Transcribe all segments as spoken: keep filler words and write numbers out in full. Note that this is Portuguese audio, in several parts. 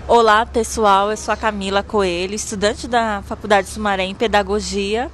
Olá, pessoal, eu sou a Camila Coelho, estudante da Faculdade Sumaré em Pedagogia.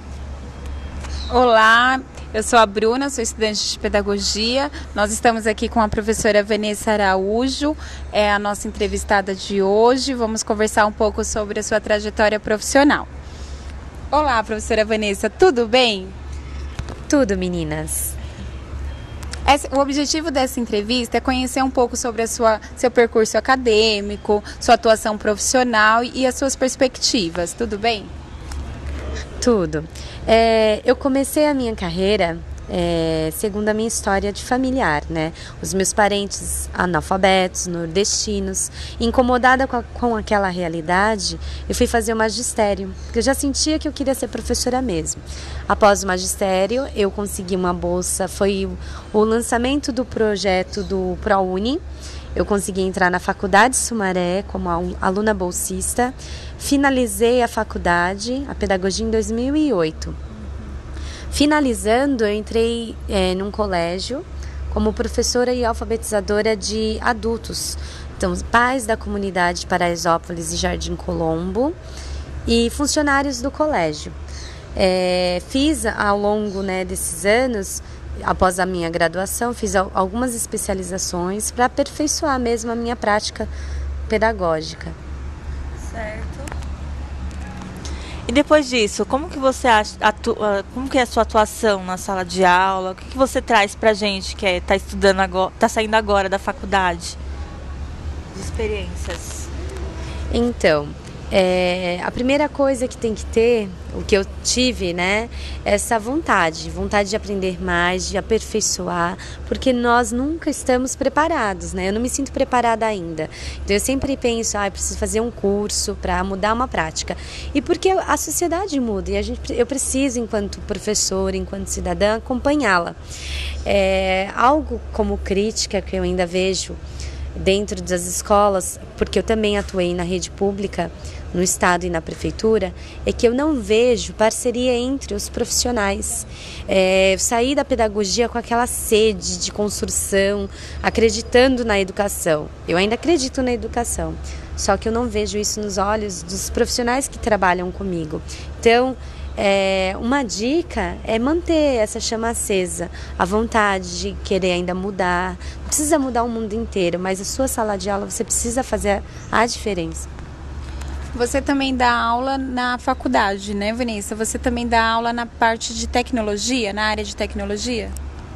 Olá, eu sou a Bruna, sou estudante de Pedagogia. Nós estamos aqui com a professora Vanessa Araújo, é a nossa entrevistada de hoje. Vamos conversar um pouco sobre a sua trajetória profissional. Olá, professora Vanessa, tudo bem? Tudo, meninas. O objetivo dessa entrevista é conhecer um pouco sobre a sua, seu percurso acadêmico, sua atuação profissional e as suas perspectivas. Tudo bem? Tudo. É, eu comecei a minha carreira é, segundo a minha história de familiar, né? Os meus parentes analfabetos, nordestinos, incomodada com, a, com aquela realidade, eu fui fazer o magistério, porque eu já sentia que eu queria ser professora mesmo. Após o magistério, eu consegui uma bolsa, foi o, o lançamento do projeto do ProUni. Eu consegui entrar na Faculdade Sumaré como aluna bolsista, finalizei a faculdade, a pedagogia, em dois mil e oito. Finalizando, eu entrei é, num colégio como professora e alfabetizadora de adultos, então pais da comunidade Paraisópolis e Jardim Colombo e funcionários do colégio. É, fiz ao longo né, desses anos, após a minha graduação, fiz algumas especializações para aperfeiçoar mesmo a minha prática pedagógica. Certo. E depois disso, como que você acha, atua, como que é a sua atuação na sala de aula? O que, que você traz pra gente que está é, estudando agora, está saindo agora da faculdade? De experiências. Então, é, a primeira coisa que tem que ter, o que eu tive, né, é essa vontade, vontade de aprender mais, de aperfeiçoar, porque nós nunca estamos preparados, né, eu não me sinto preparada ainda, então eu sempre penso, ah, eu preciso fazer um curso para mudar uma prática, e porque a sociedade muda, e a gente, eu preciso, enquanto professora, enquanto cidadã, acompanhá-la. É, algo como crítica que eu ainda vejo dentro das escolas, porque eu também atuei na rede pública, no estado e na prefeitura, é que eu não vejo parceria entre os profissionais. É, eu saí da pedagogia com aquela sede de construção, acreditando na educação. Eu ainda acredito na educação, só que eu não vejo isso nos olhos dos profissionais que trabalham comigo. Então, É, uma dica é manter essa chama acesa, a vontade de querer ainda mudar. Não precisa mudar o mundo inteiro, mas a sua sala de aula você precisa fazer a, a diferença. Você também dá aula na faculdade, né, Vanessa? Você também dá aula na parte de tecnologia, na área de tecnologia?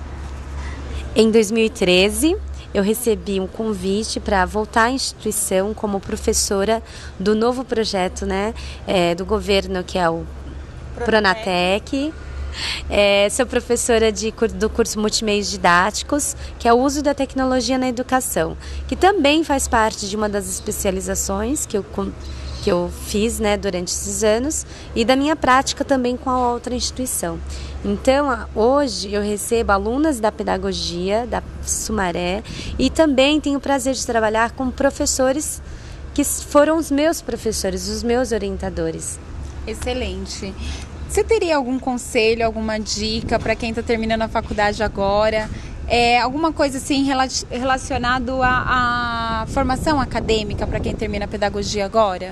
Em dois mil e treze, eu recebi um convite para voltar à instituição como professora do novo projeto, né, é, do governo, que é o Pronatec. É, sou professora de, do curso Multimeios Didáticos, que é o uso da tecnologia na educação, que também faz parte de uma das especializações que eu, que eu fiz né, durante esses anos e da minha prática também com a outra instituição. Então, hoje eu recebo alunas da pedagogia, da Sumaré, e também tenho o prazer de trabalhar com professores que foram os meus professores, os meus orientadores. Excelente. Você teria algum conselho, alguma dica para quem está terminando a faculdade agora? É, alguma coisa assim relacionado à, à formação acadêmica para quem termina a pedagogia agora?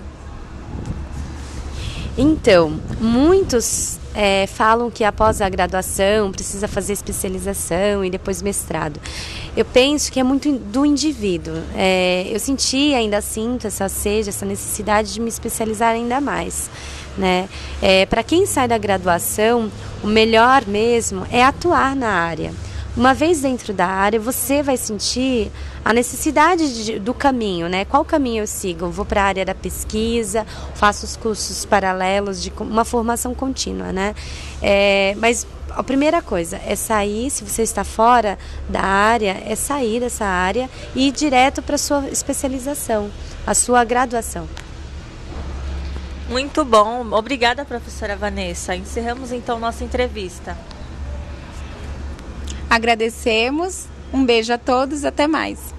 Então, muitos é, falam que após a graduação precisa fazer especialização e depois mestrado. Eu penso que é muito do indivíduo. É, eu senti, ainda sinto essa sede, essa necessidade de me especializar ainda mais. Né? É, para quem sai da graduação, o melhor mesmo é atuar na área. Uma vez dentro da área, você vai sentir a necessidade de, do caminho, né? Qual caminho eu sigo? Eu vou para a área da pesquisa, faço os cursos paralelos de uma formação contínua, né? É, mas a primeira coisa é sair, se você está fora da área, é sair dessa área e ir direto para a sua especialização, a sua graduação. Muito bom. Obrigada, professora Vanessa. Encerramos então nossa entrevista. Agradecemos. Um beijo a todos. Até mais.